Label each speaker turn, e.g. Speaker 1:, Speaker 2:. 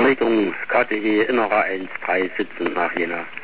Speaker 1: Verlegung KTE Innerer 1, 3 Sitzen nach Jena.